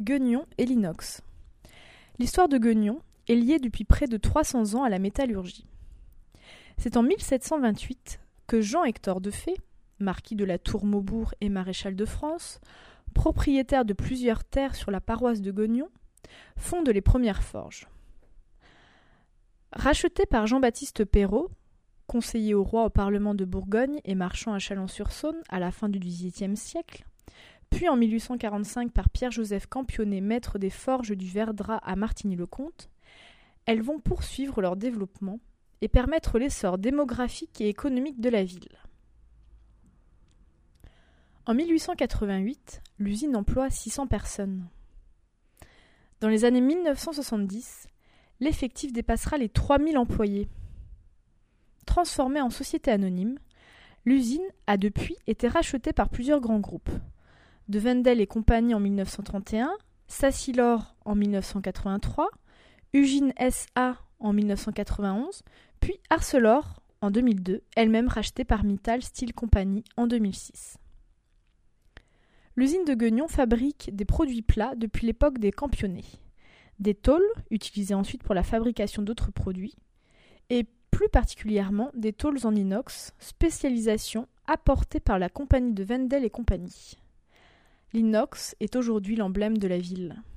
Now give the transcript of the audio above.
Gueugnon et l'inox. L'histoire de Gueugnon est liée depuis près de 300 ans à la métallurgie. C'est en 1728 que Jean-Hector de Fay, marquis de la Tour-Maubourg et maréchal de France, propriétaire de plusieurs terres sur la paroisse de Gueugnon, fonde les premières forges. Racheté par Jean-Baptiste Perrot, conseiller au roi au Parlement de Bourgogne et marchand à Chalon-sur-Saône à la fin du XVIIIe siècle, puis en 1845 par Pierre-Joseph Campionnet, maître des forges du Verdras à Martigny-le-Comte, elles vont poursuivre leur développement et permettre l'essor démographique et économique de la ville. En 1888, l'usine emploie 600 personnes. Dans les années 1970, l'effectif dépassera les 3000 employés. Transformée en société anonyme, l'usine a depuis été rachetée par plusieurs grands groupes. De Wendel et compagnie en 1931, Sassilor en 1983, Ugine SA en 1991, puis Arcelor en 2002, elle-même rachetée par Mittal Steel Company en 2006. L'usine de Gueugnon fabrique des produits plats depuis l'époque des Campionnets, des tôles, utilisées ensuite pour la fabrication d'autres produits, et plus particulièrement des tôles en inox, spécialisation apportée par la compagnie de Wendel et compagnie. L'inox est aujourd'hui l'emblème de la ville.